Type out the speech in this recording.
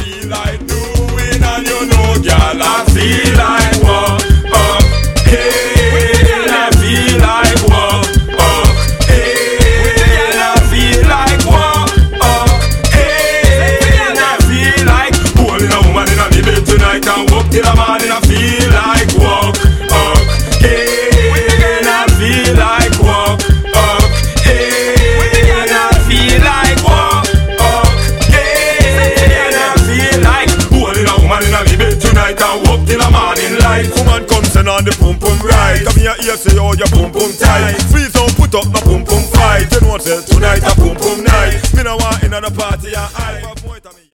feel like doing, and you know, girl, I feel like walk, hey, I feel like walk, hey, I feel like walk, hey, I feel like holding a woman in a bed tonight and walk till the morning. I feel like walk, hey, I feel like walk, hey, I feel like walk, hey, I feel like holding a woman in a bed tonight and walk till the morning light. Woman comes in on the pum pum right. Come here, here, say oh your pum pum tight. Please don't put up no pum pum fight. You know what? Tonight a pum pum night. Me no want in on the party and I.